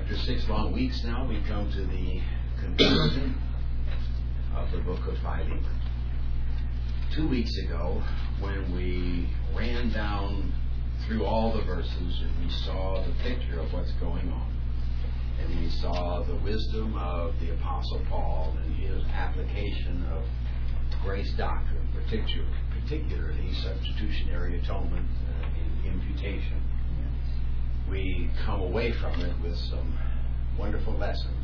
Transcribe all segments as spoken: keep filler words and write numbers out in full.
After six long weeks now, we come to the conclusion of the book of Philemon. Two weeks ago, when we ran down through all the verses and we saw the picture of what's going on, and we saw the wisdom of the Apostle Paul and his application of grace doctrine, particular, particularly substitutionary atonement uh, and imputation, we come away from it with some wonderful lessons.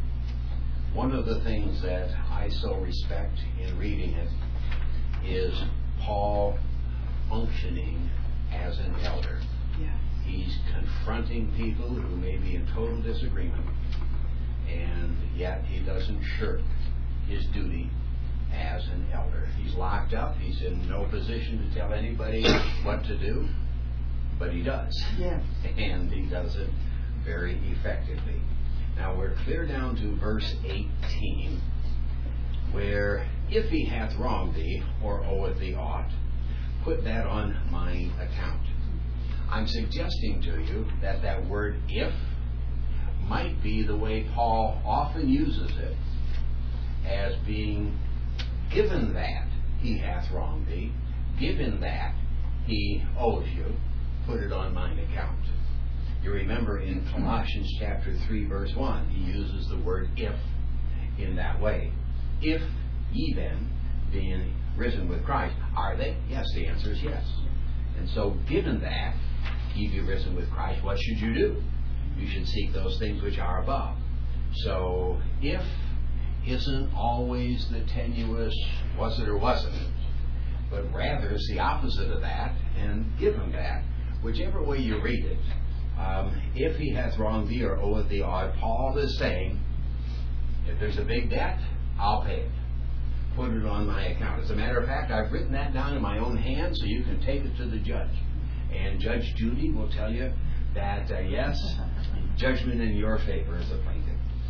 One of the things that I so respect in reading it is Paul functioning as an elder. Yeah. He's confronting people who may be in total disagreement, and yet he doesn't shirk his duty as an elder. He's locked up. He's in no position to tell anybody what to do, but he does. Yes. And he does it very effectively. Now we're clear down to verse eighteen, where if he hath wronged thee, or oweth thee aught, put that on mine account. I'm suggesting to you that that word if might be the way Paul often uses it, as being given that he hath wronged thee, given that he owes you, put it on mine account. You remember in Colossians chapter three verse one, he uses the word if in that way. If ye then, being risen with Christ, are they? Yes, the answer is yes. And so given that ye be risen with Christ, what should you do? You should seek those things which are above. So if isn't always the tenuous was it or wasn't it, but rather is the opposite of that, and given that, whichever way you read it, um, if he hath wronged thee or oweth thee aught, Paul is saying, if there's a big debt, I'll pay it. Put it on my account. As a matter of fact, I've written that down in my own hand so you can take it to the judge. And Judge Judy will tell you that, uh, yes, judgment in your favor as a plaintiff.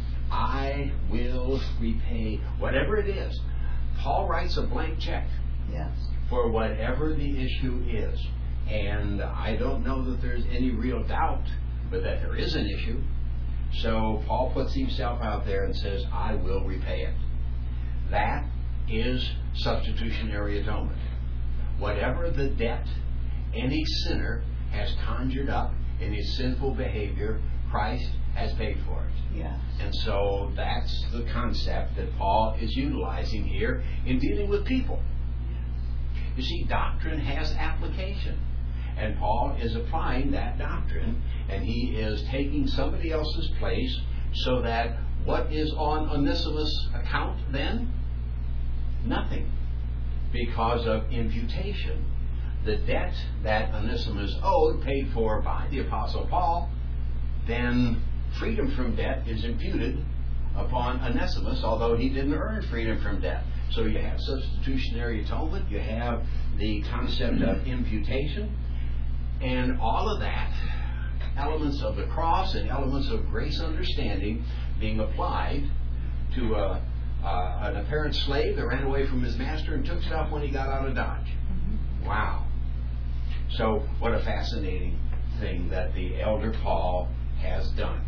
I will repay whatever it is. Paul writes a blank check. Yes. For whatever the issue is. And I don't know that there's any real doubt, but that there is an issue. So Paul puts himself out there and says, I will repay it. That is substitutionary atonement. Whatever the debt any sinner has conjured up in his sinful behavior, Christ has paid for it. Yes. And so that's the concept that Paul is utilizing here in dealing with people. You see, doctrine has application. And Paul is applying that doctrine, and he is taking somebody else's place so that what is on Onesimus' account then? Nothing. Because of imputation. The debt that Onesimus owed, paid for by the Apostle Paul, then freedom from debt is imputed upon Onesimus, although he didn't earn freedom from debt. So you have substitutionary atonement, you have the concept of imputation, and all of that, elements of the cross and elements of grace understanding being applied to a, uh, an apparent slave that ran away from his master and took stuff when he got out of Dodge. Mm-hmm. Wow. So what a fascinating thing that the elder Paul has done.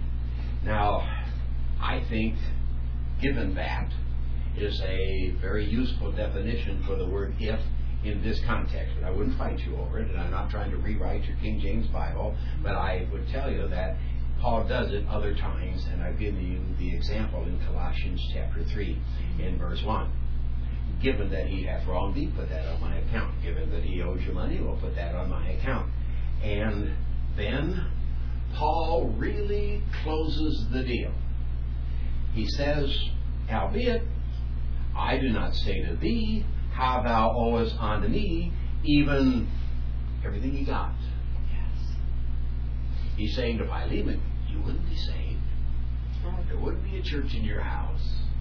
Now, I think, given that, is a very useful definition for the word if in this context. But I wouldn't fight you over it, and I'm not trying to rewrite your King James Bible, but I would tell you that Paul does it other times, and I've given you the example in Colossians chapter three in verse one. Given that he hath wronged thee, put that on my account. Given that he owes you money, we'll put that on my account. And then Paul really closes the deal. He says, howbeit, I do not say to thee how thou owest unto me even everything you got. Yes. He's saying to Philemon, you wouldn't be saved. Right. There wouldn't be a church in your house.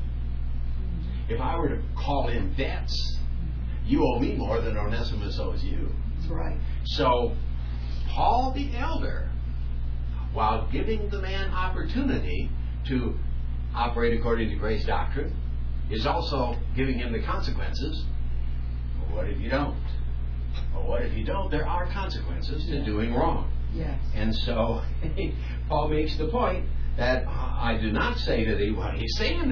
Mm-hmm. If I were to call in debts, you owe me more than Onesimus owes you. That's right. So, Paul the elder, while giving the man opportunity to operate according to grace doctrine, is also giving him the consequences. Well, what if you don't? Well, what if you don't? There are consequences to yeah. doing wrong. Yes. And so Paul makes the point that I do not say to thee what he's saying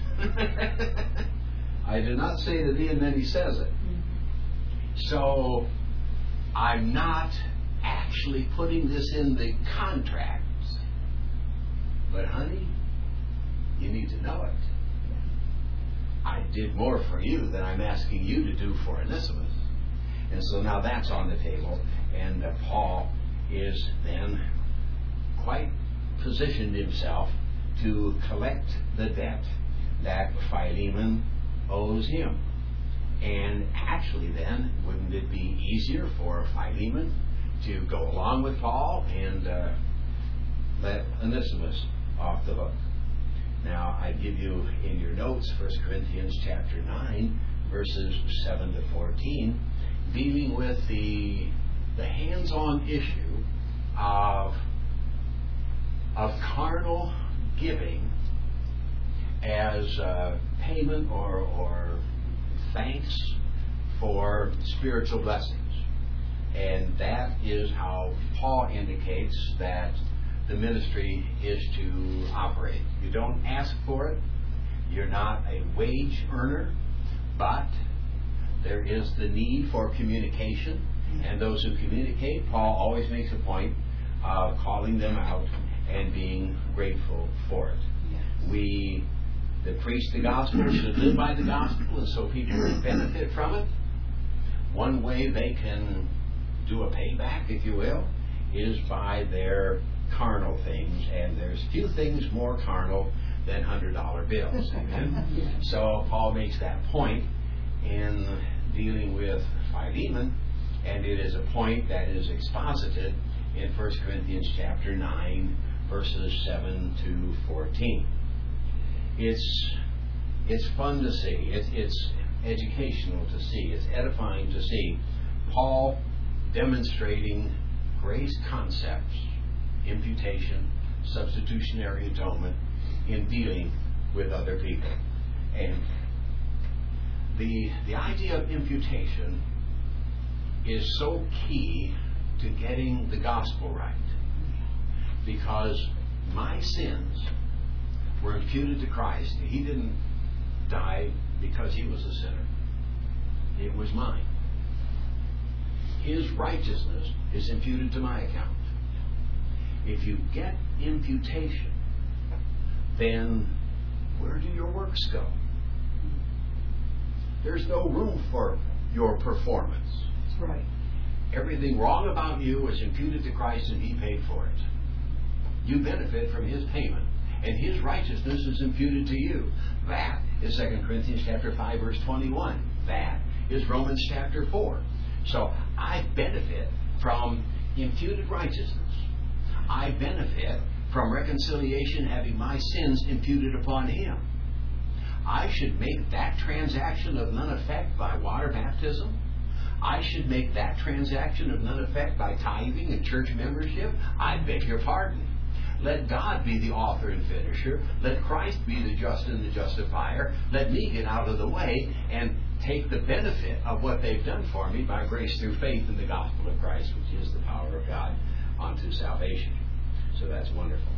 it. I do not say to thee, and then he says it. Mm-hmm. So I'm not actually putting this in the contract. But honey, you need to know it. I did more for you than I'm asking you to do for Onesimus. And so now that's on the table. And uh, Paul is then quite positioned himself to collect the debt that Philemon owes him. And actually then, wouldn't it be easier for Philemon to go along with Paul and uh, let Onesimus off the hook? Now, I give you in your notes First Corinthians chapter nine, verses seven to fourteen, dealing with the the hands-on issue of of carnal giving as uh, payment or or thanks for spiritual blessings. And that is how Paul indicates that the ministry is to operate. You don't ask for it. You're not a wage earner, but there is the need for communication. And those who communicate, Paul always makes a point of calling them out and being grateful for it. Yes. We that preach the gospel should live by the gospel, and so people can benefit from it. One way they can do a payback, if you will, is by their carnal things, and there's few things more carnal than hundred dollar bills. Amen. Yes. So Paul makes that point in dealing with Philemon, and it is a point that is exposited in First Corinthians chapter nine, verses seven to fourteen. It's it's fun to see. It's, it's educational to see. It's edifying to see Paul demonstrating grace concepts, imputation, substitutionary atonement, in dealing with other people. And the the idea of imputation is so key to getting the gospel right, because my sins were imputed to Christ. He didn't die because he was a sinner. It was mine. His righteousness is imputed to my account. If you get imputation, then where do your works go? There's no room for your performance. That's right. Everything wrong about you is imputed to Christ, and he paid for it. You benefit from his payment, and his righteousness is imputed to you. That is Second Corinthians chapter five, verse twenty-one. That is Romans chapter four. So I benefit from imputed righteousness. I benefit from reconciliation, having my sins imputed upon him. I should make that transaction of none effect by water baptism. I should make that transaction of none effect by tithing and church membership. I beg your pardon. Let God be the author and finisher. Let Christ be the just and the justifier. Let me get out of the way and take the benefit of what they've done for me by grace through faith in the gospel of Christ, which is the power of God unto salvation. So that's wonderful.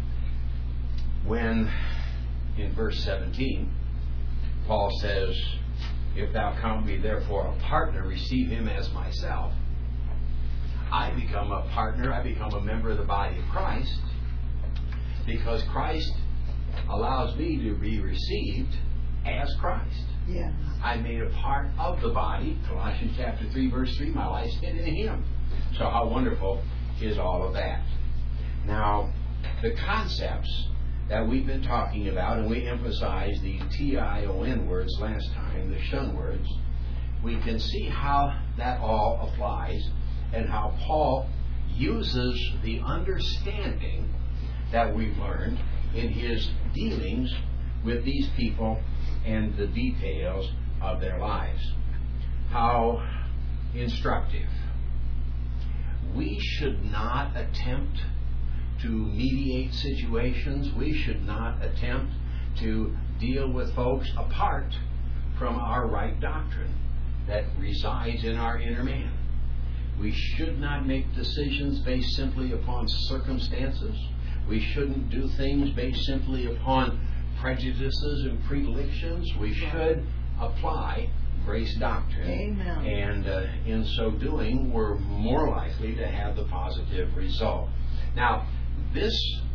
When, in verse seventeen, Paul says, if thou count me therefore a partner, receive him as myself. I become a partner, I become a member of the body of Christ, because Christ allows me to be received as Christ. Yes. I'm made a part of the body. Colossians chapter three, verse three, my life's hid in him. So how wonderful is all of that? Now, the concepts that we've been talking about, and we emphasized the T I O N words last time, the shun words, we can see how that all applies and how Paul uses the understanding that we've learned in his dealings with these people and the details of their lives. How instructive. We should not attempt to mediate situations. We should not attempt to deal with folks apart from our right doctrine that resides in our inner man. We should not make decisions based simply upon circumstances. We shouldn't do things based simply upon prejudices and predilections. We should apply grace doctrine. Amen. And uh, in so doing, we're more likely to have the positive result. Now, this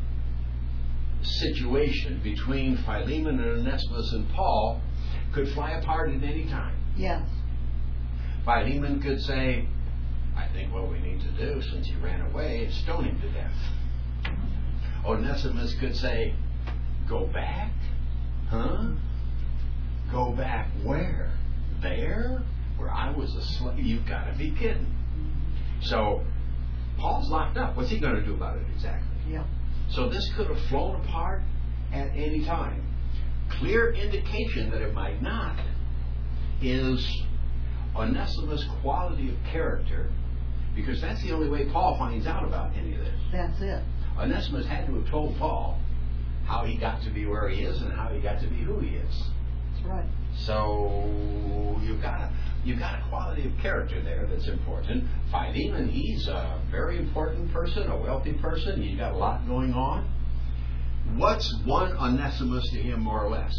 situation between Philemon and Onesimus and Paul could fly apart at any time. Yes. Philemon could say, I think what we need to do, since he ran away, is stone him to death. Onesimus could say, go back? Huh? Go back where? There? Where I was a slave? You've got to be kidding. So, Paul's locked up. What's he going to do about it exactly? Yep. So this could have flown apart at any time. Clear indication that it might not is Onesimus' quality of character, because that's the only way Paul finds out about any of this. That's it. Onesimus had to have told Paul how he got to be where he is and how he got to be who he is. That's right. So you've got a, you've got a quality of character there that's important. Philemon, he's a very important person, a wealthy person. He's got a lot going on. What's one Onesimus to him, more or less?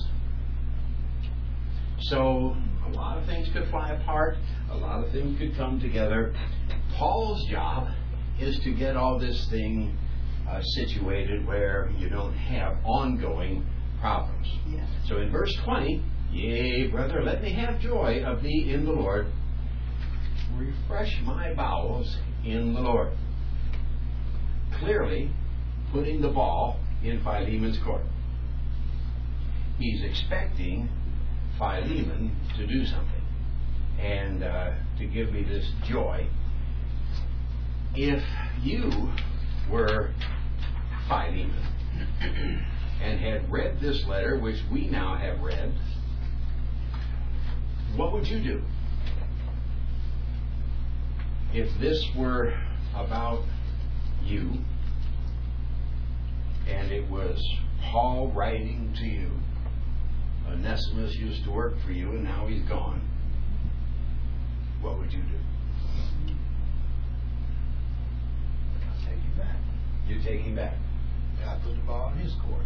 So a lot of things could fly apart. A lot of things could come together. Paul's job is to get all this thing uh, situated where you don't have ongoing problems. Yes. So in verse twenty, yea, brother, let me have joy of thee in the Lord. Refresh my bowels in the Lord. Clearly putting the ball in Philemon's court. He's expecting Philemon to do something and uh, to give me this joy. If you were Philemon and had read this letter, which we now have read, what would you do? If this were about you, and it was Paul writing to you, Onesimus used to work for you and now he's gone, what would you do? I'll take him back. You take him back. And I put the ball in his court.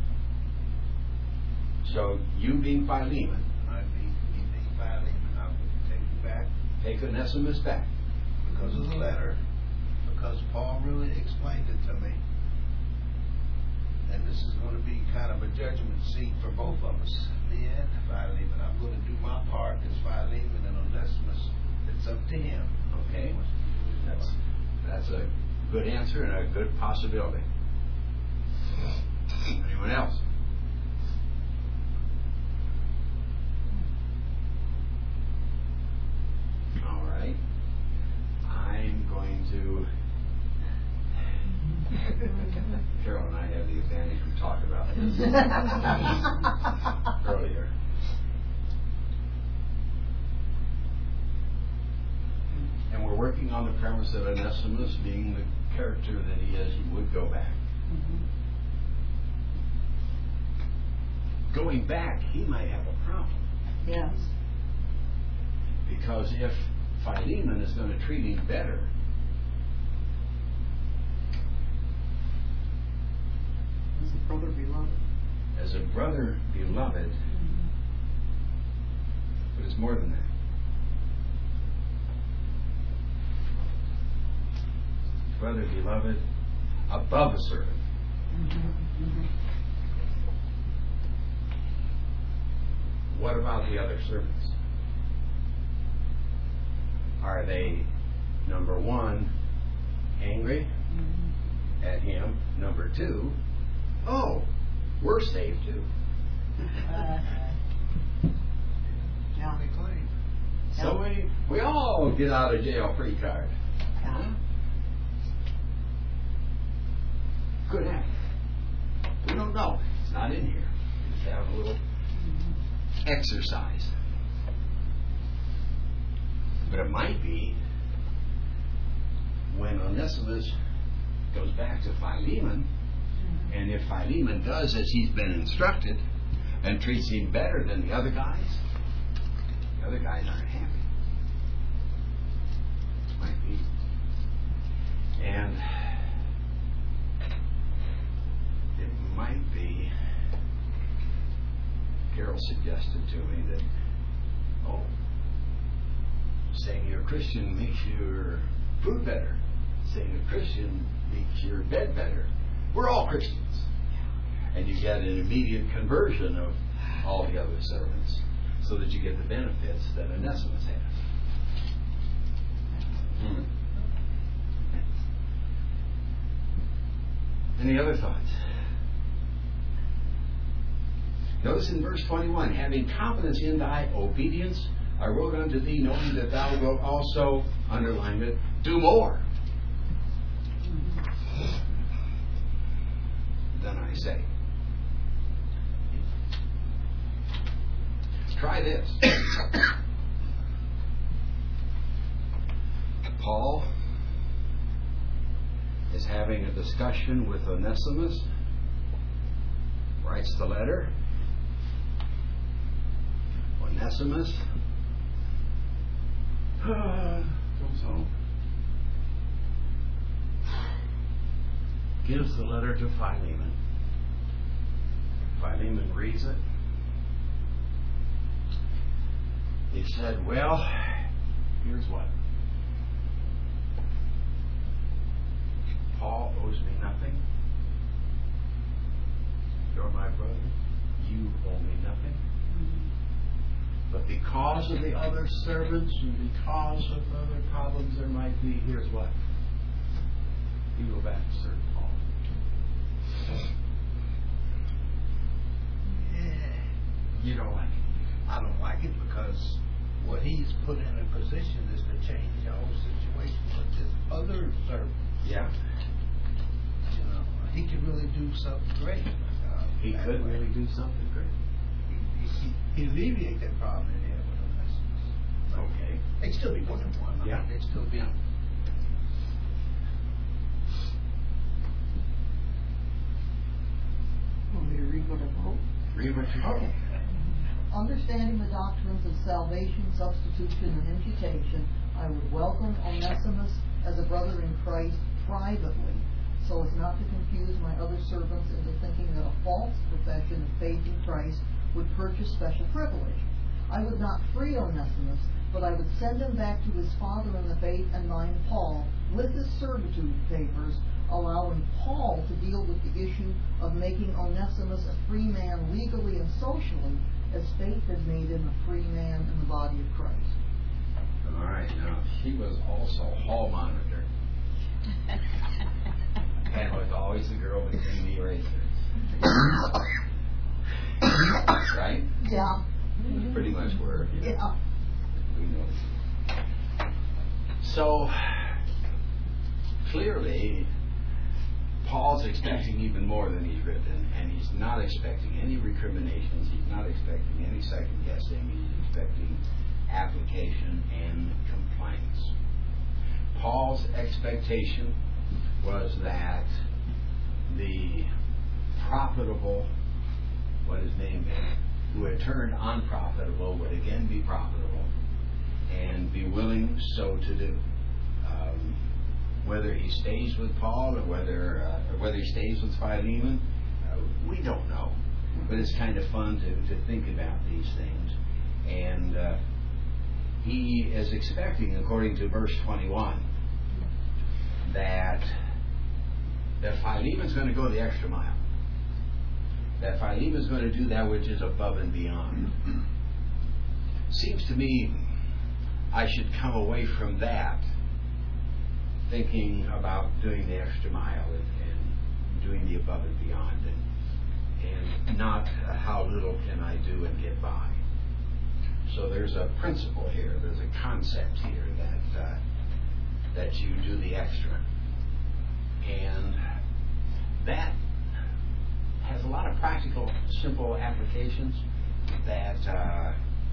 So you being Philemon, I'd be, he being Philemon, I would take him back take Onesimus back. because of the letter, because Paul really explained it to me. And this is going to be kind of a judgment seat for both of us. Me and Philemon. I'm going to do my part as Philemon and Onesimus. It's up to him. Okay. That's that's a good answer and a good possibility. Anyone else? All right. I'm going to. Carol and I have the advantage we talked about this earlier. And we're working on the premise that Onesimus, being the character that he is, he would go back. Mm-hmm. Going back, he might have a problem. Yes. Because if Philemon is going to treat him better, As a brother beloved. as a brother beloved, Mm-hmm. but it's more than that. Brother beloved, above a servant. Mm-hmm. Mm-hmm. What about the other servants? Are they, number one, angry Mm-hmm. at him? Number two, oh, we're saved too. Uh, yeah. They claim. So we, we all get out of jail free card. Yeah. Could happen. We don't know. It's not in here. We just have a little exercise. But it might be when Onesimus goes back to Philemon, and if Philemon does as he's been instructed and treats him better than the other guys, the other guys aren't happy. Might be And it might be, Carol suggested to me that, oh, saying you're a Christian makes your food better. Saying a Christian makes your bed better. We're all Christians. And you get an immediate conversion of all the other servants so that you get the benefits that Onesimus has. Hmm. Any other thoughts? Notice in verse twenty-one, having confidence in thy obedience, I wrote unto thee, knowing that thou wilt also, underline it, do more than I say. Try this. Paul is having a discussion with Onesimus, writes the letter. Onesimus goes home, gives the letter to Philemon. Philemon reads it. He said, well, here's what. Paul owes me nothing. You're my brother. You owe me nothing. But because of the other servants and because of other problems there might be, here's what. You go back to serve Paul. Yeah. You don't like it. I don't like it because what he's put in a position is to change the whole situation with this other servant. Yeah. You know, he could really do something great. Uh, He that could way. really do something great. He, he, he alleviate that problem in there with Onesimus. Okay. They'd still be one to one. I Yeah. mean, they'd still be. Yeah. Want me to read what I wrote? Read what you wrote. Understanding the doctrines of salvation, substitution, and imputation, I would welcome Onesimus as a brother in Christ privately, so as not to confuse my other servants into thinking that a false profession of faith in Christ would purchase special privilege. I would not free Onesimus, but I would send him back to his father in the faith and mine, Paul, with his servitude papers, allowing Paul to deal with the issue of making Onesimus a free man legally and socially, as faith had made him a free man in the body of Christ. All right. Now, she was also hall monitor. And was always the girl with green erasers. Right? Yeah. Pretty much were. You know, Yeah. we know. So, clearly, Paul's expecting even more than he's written, and he's not expecting any recriminations, he's not expecting any second guessing, he's expecting application and compliance. Paul's expectation was that the profitable, what his name is, who had turned unprofitable would again be profitable and be willing so to do. Um, whether he stays with Paul or whether uh, or whether he stays with Philemon, uh, we don't know. But it's kind of fun to, to think about these things. And uh, he is expecting, according to verse twenty-one, that that Philemon's going to go the extra mile. That Philemon's going to do that which is above and beyond. Seems to me I should come away from that thinking about doing the extra mile and, and doing the above and beyond, and, and not uh, how little can I do and get by. So there's a principle here, there's a concept here that uh, that you do the extra. And that has a lot of practical, simple applications that, uh,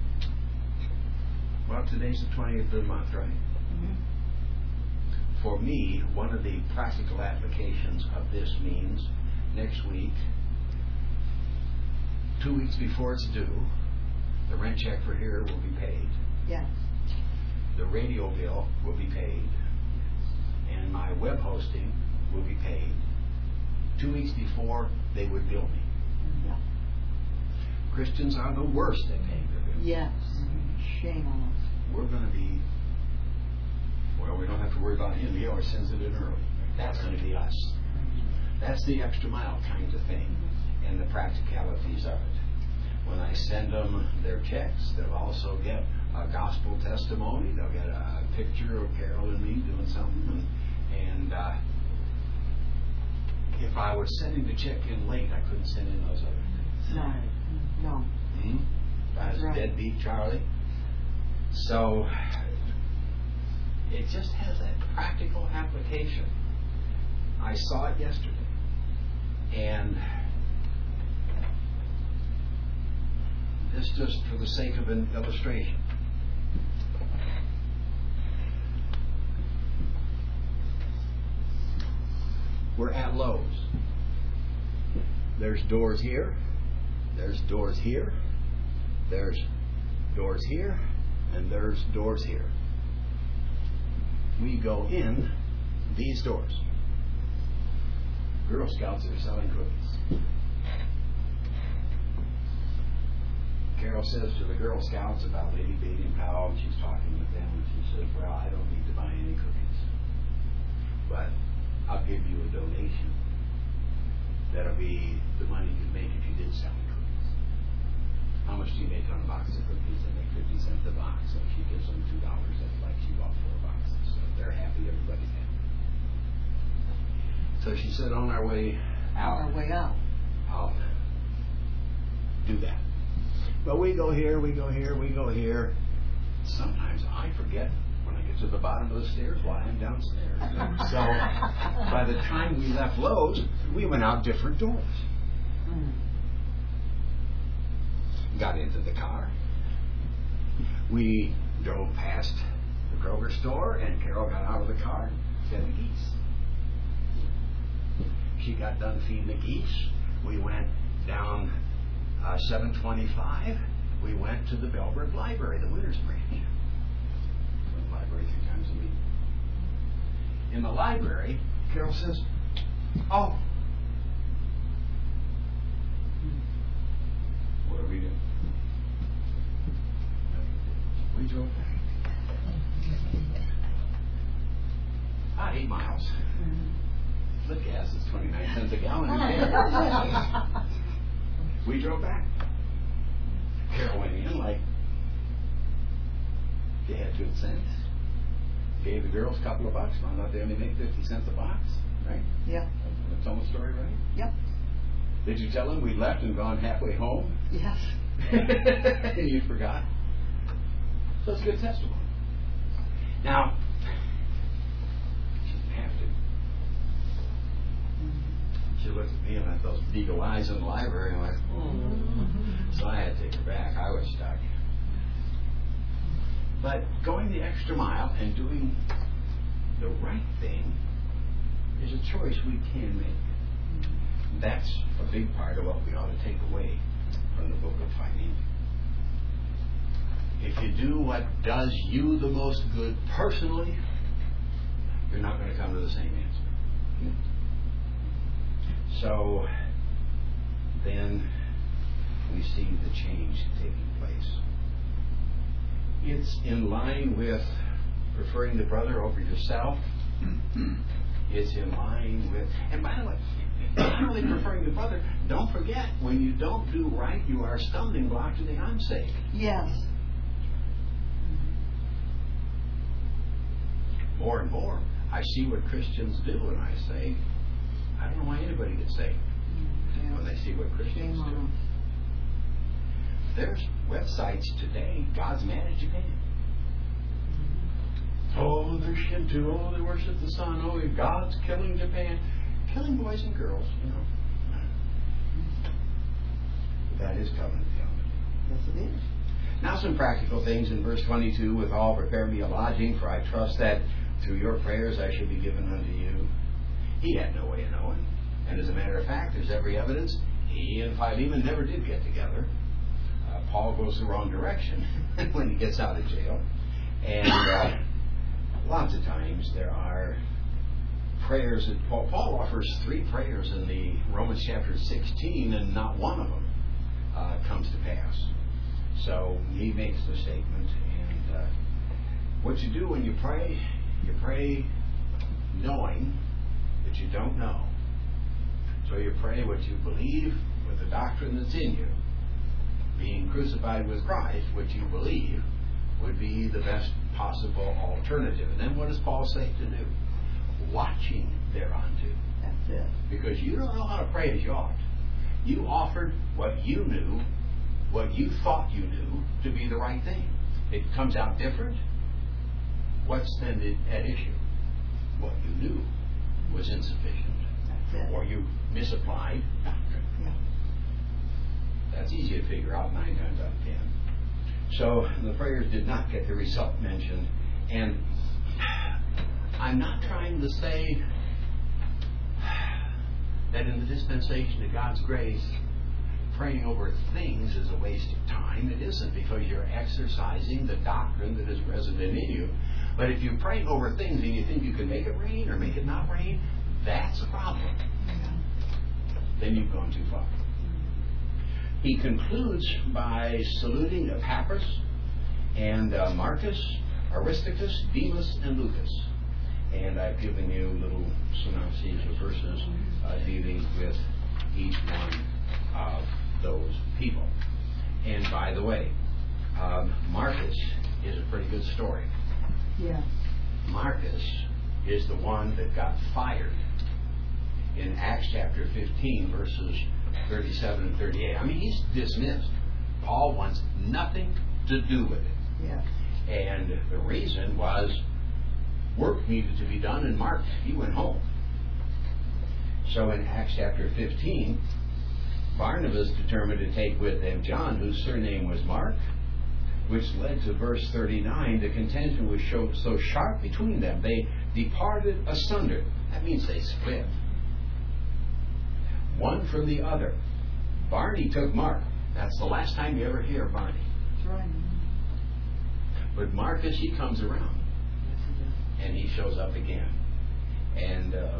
well, today's the twentieth of the month, right? Mm-hmm. For me, one of the practical applications of this means next week, two weeks before it's due, the rent check for here will be paid. Yes. The radio bill will be paid. And and my web hosting will be paid. Two weeks before, they would bill me. Yeah. Christians are the worst at paying their bills. Yes. Shame on us. We're going to be, well, we don't have to worry about him. He always sends it in early. That's going to be us. That's the extra mile kind of thing and the practicalities of it. When I send them their checks, they'll also get a gospel testimony. They'll get a picture of Carol and me doing something. And, and uh, if I was sending the check in late, I couldn't send in those other things. No. No. Hmm? I was Right. deadbeat Charlie. So it just has that practical application. I saw it yesterday. And this just for the sake of an illustration. We're at Lowe's. There's doors here. There's doors here. There's doors here. And there's doors here. We go in these doors. Girl Scouts are selling cookies. Carol says to the Girl Scouts about Lady Bating Powell, and she's talking with them, and she says, well, I don't need to buy any cookies, but I'll give you a donation. That'll be the money you'd make if you did sell cookies. How much do you make on a box of cookies? They make fifty cents a box. So if she gives them two dollars, that's like she bought four boxes. So if they're happy, everybody's happy. So she said, on our way out, On our way out. I'll do that. But we go here, we go here, we go here. Sometimes I forget when I get to the bottom of the stairs why I'm downstairs. So by the time we left Lowe's, we went out different doors. Mm. Got into the car. We drove past the Kroger store, and Carol got out of the car and fed the geese. She got done feeding the geese. We went down uh, seven twenty-five. We went to the Bellbrook Library, the Winters branch. The library three times a week. In the library, Carol says, "Oh, what are we doing?" We drove back. About eight miles. Mm-hmm. The gas is twenty-nine cents a gallon. Who cares? We drove back. Carol went in like they had two cents. Gave the girls a couple of bucks. Found out they only make fifty cents a box. Right? Yeah. That's almost the story, right? Yep. Did you tell them we left and gone halfway home? Yes. And you forgot? So it's a good testimony. Now, she didn't have to. She looked at me and I those beagle eyes in the library and I went, oh. So I had to take her back. I was stuck. But going the extra mile and doing the right thing is a choice we can make. That's a big part of what we ought to take away from the book of Philemon. If you do what does you the most good personally, you're not going to come to the same answer. So then we see the change taking place. It's in line with preferring the brother over yourself. It's in line with, and by the way, not only preferring the brother, don't forget, when you don't do right, you are a stumbling block to the I'm saved. Yes. More and more, I see what Christians do, and I say, I don't know why anybody gets saved Yeah. when they see what Christians Shame do. on us. There's websites today, God's Man in Japan. Oh, they're Shinto. Oh, they worship the sun. Oh, God's killing Japan. Killing boys and girls, you know. That is covenant theology. Yes, it is. Now some practical things in verse twenty-two. Withal, prepare me a lodging, for I trust that through your prayers I shall be given unto you. He had no way of knowing. And as a matter of fact, there's every evidence he and Philemon never did get together. Uh, Paul goes the wrong direction when he gets out of jail. And uh, lots of times there are prayers that Paul, Paul offers three prayers in the Romans chapter sixteen, and not one of them uh, comes to pass. So he makes the statement, and uh, what you do when you pray, you pray knowing that you don't know. So you pray what you believe with the doctrine that's in you. Being crucified with Christ, what you believe, would be the best possible alternative. And then what does Paul say to do? Watching thereunto. That's it. Because you don't know how to pray as you ought. You offered what you knew, what you thought you knew, to be the right thing. It comes out different. What's then at issue? What you knew was insufficient. That's it. Or you misapplied doctrine. Yeah. That's easy to figure out nine times out of ten. So the prayers did not get the result mentioned. And I'm not trying to say that in the dispensation of God's grace, praying over things is a waste of time. It isn't, because you're exercising the doctrine that is resident in you. But if you're praying over things and you think you can make it rain or make it not rain, that's a problem. Yeah. Then you've gone too far. He concludes by saluting Epaphras and uh, Marcus, Aristarchus, Demas, and Lucas. And I've given you little synopses of verses uh, dealing with each one of those people. And by the way, um, Marcus is a pretty good story. Yeah. Marcus is the one that got fired in Acts chapter fifteen, verses thirty-seven and thirty-eight. I mean, he's dismissed. Paul wants nothing to do with it. Yeah. And the reason was work needed to be done, and Mark, he went home. So in Acts chapter fifteen, Barnabas determined to take with them John, whose surname was Mark, which led to verse thirty-nine. The contention was so sharp between them, they departed asunder. That means they split. One from the other. Barney took Mark. That's the last time you ever hear Barney. That's right. But Marcus, he comes around. Yes, he does. And he shows up again. And uh,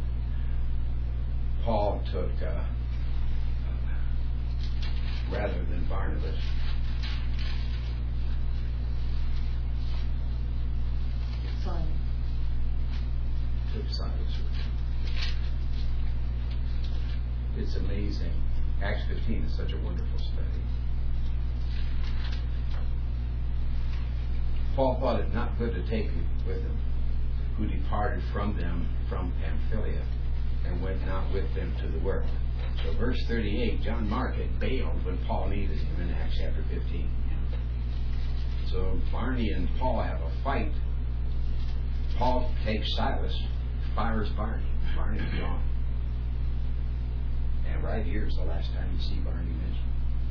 Paul took, uh, rather than Barnabas, Simon. took Silas with him. It's amazing. Acts fifteen is such a wonderful study. Paul thought it not good to take with him, who departed from them from Pamphylia and went not with them to the work. So verse thirty-eight, John Mark had bailed when Paul needed him in Acts chapter fifteen. So Barney and Paul have a fight. Paul takes Silas, fires Barney. Barney's gone. And right here is the last time you see Barney mentioned.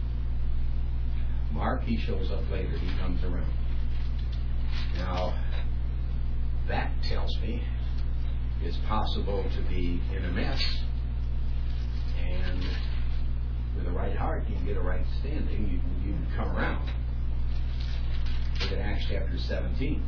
Mark, he shows up later. He comes around. Now, that tells me it's possible to be in a mess, and with a right heart you can get a right standing. You can, you can come around. Look at Acts chapter seventeen.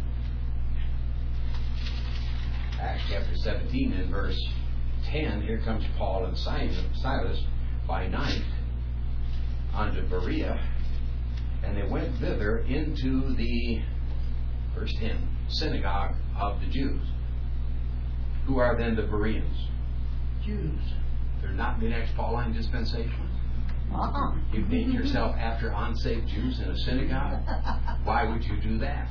Acts chapter seventeen in verse ten. Here comes Paul and Silas by night unto Berea, and they went thither into the, verse ten, synagogue of the Jews. Who are then the Bereans? Jews. They're not the next Pauline dispensation. Uh-uh. You named yourself after unsaved Jews in a synagogue? Why would you do that?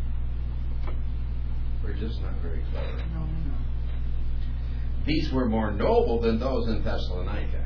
We're just not very clever. No, no. These were more noble than those in Thessalonica.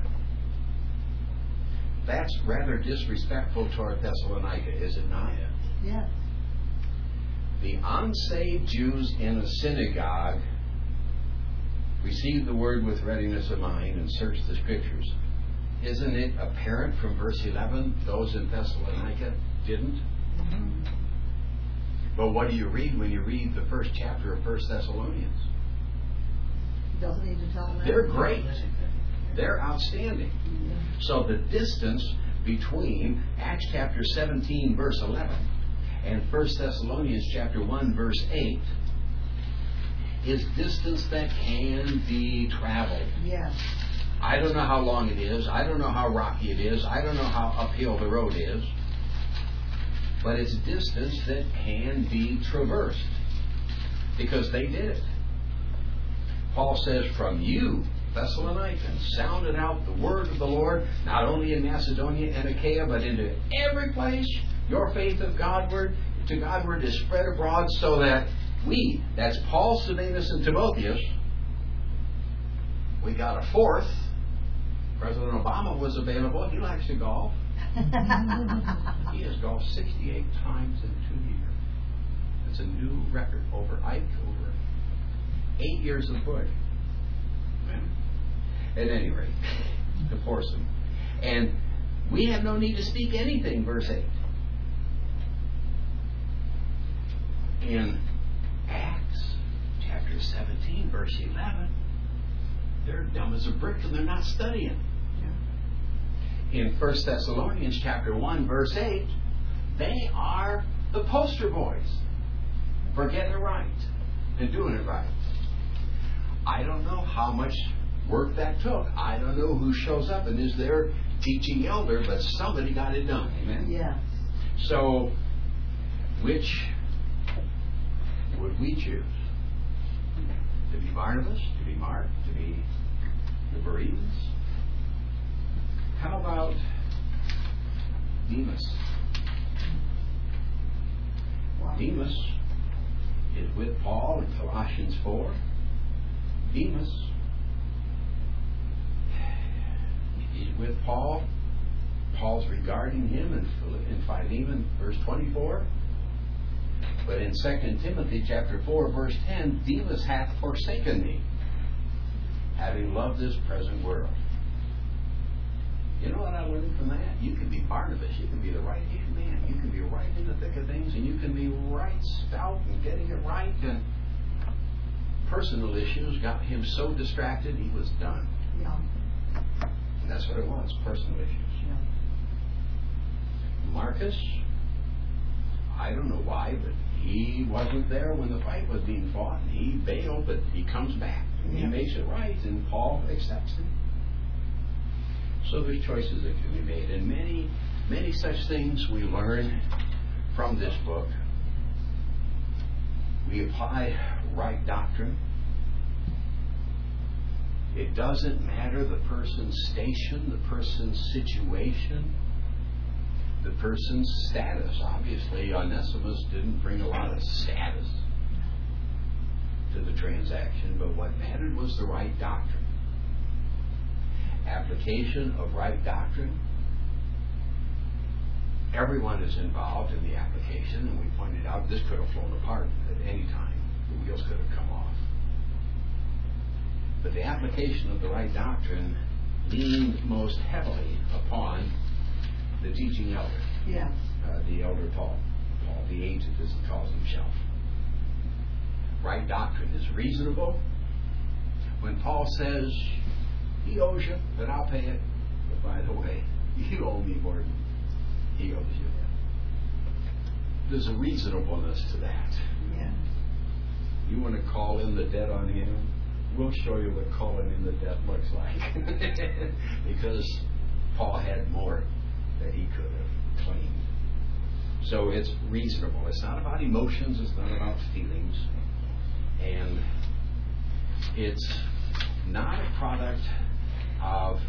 That's rather disrespectful toward Thessalonica, is it not? Yes. The unsaved Jews in a synagogue received the word with readiness of mind and searched the scriptures. Isn't it apparent from verse eleven, those in Thessalonica didn't? Mm-hmm. But what do you read when you read the first chapter of First Thessalonians? He doesn't need to tell them that. They're great. They're outstanding. Yeah. So the distance between Acts chapter seventeen, verse eleven, and First Thessalonians chapter one, verse eight, is distance that can be traveled. Yes. I don't know how long it is. I don't know how rocky it is. I don't know how uphill the road is. But it's distance that can be traversed. Because they did it. Paul says, from you, Thessalonians, sounded out the word of the Lord, not only in Macedonia and Achaia, but into every place. Your faith of Godward to Godward is spread abroad, so that we, that's Paul, Silvanus, and Timotheus, we got a fourth. President Obama was available. He likes to golf. He has golfed sixty-eight times in two years. It's a new record over Ike, over eight years of Bush. At any rate, to force him. And we have no need to speak anything, verse eight. In Acts chapter seventeen, verse eleven, they're dumb as a brick and they're not studying. In First Thessalonians chapter one, verse eight, they are the poster boys for getting it right and doing it right. I don't know how much work that took. I don't know who shows up and is their teaching elder, but somebody got it done. Amen? Yes. So, which would we choose? To be Barnabas? To be Mark? To be the Bereans? How about Demas? Wow. Demas is with Paul in Colossians four. Demas, he's with Paul. Paul's regarding him in, in Philemon, verse twenty-four. But in Second Timothy chapter four, verse ten, Demas hath forsaken me, having loved this present world. You know what I learned from that? You can be Barnabas. You can be the right hand man. You can be right in the thick of things, and you can be right stout and getting it right. And personal issues got him so distracted he was done. Yeah. And that's what it was, personal issues. Yeah. Marcus, I don't know why, but he wasn't there when the fight was being fought. And he bailed, but he comes back. And Yeah. he makes it right, and Paul accepts him. So there's choices that can be made. And many, many such things we learn from this book. We apply right doctrine. It doesn't matter the person's station, the person's situation, the person's status. Obviously, Onesimus didn't bring a lot of status to the transaction, but what mattered was the right doctrine. Application of right doctrine. Everyone is involved in the application, and we pointed out this could have flown apart at any time. The wheels could have come off. But the application of the right doctrine leaned most heavily upon the teaching elder. Yes. Uh, the elder Paul. Paul the aged, as he calls himself. Right doctrine is reasonable. When Paul says, he owes you, but I'll pay it. But by the way, you owe me more than he owes you. There's a reasonableness to that. Yeah. You want to call in the debt on him? We'll show you what calling in the debt looks like. Because Paul had more that he could have claimed. So it's reasonable. It's not about emotions. It's not about feelings. And it's not a product of,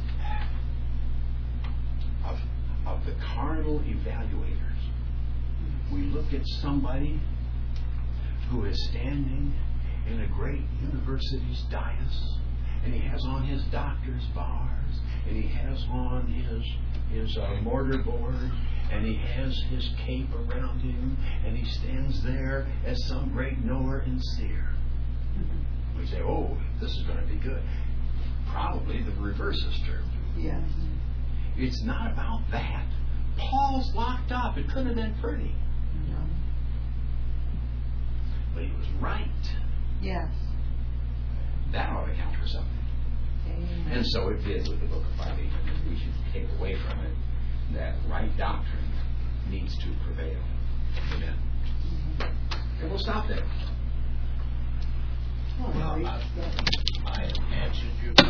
of, of the carnal evaluators. We look at somebody who is standing in a great university's dais, and he has on his doctor's bars, and he has on his his uh, mortar board, and he has his cape around him, and he stands there as some great knower and seer. We say, oh, this is going to be good. Probably the reverse is true. Yes. It's not about that. Paul's locked up. It couldn't have been pretty. No. But he was right. Yes. That ought to count for something. Amen. And so it did with the book of Philemon. We should take away from it that right doctrine needs to prevail. Amen. Mm-hmm. And we'll stop there. Oh, Well, Marie, I- go ahead. I answered your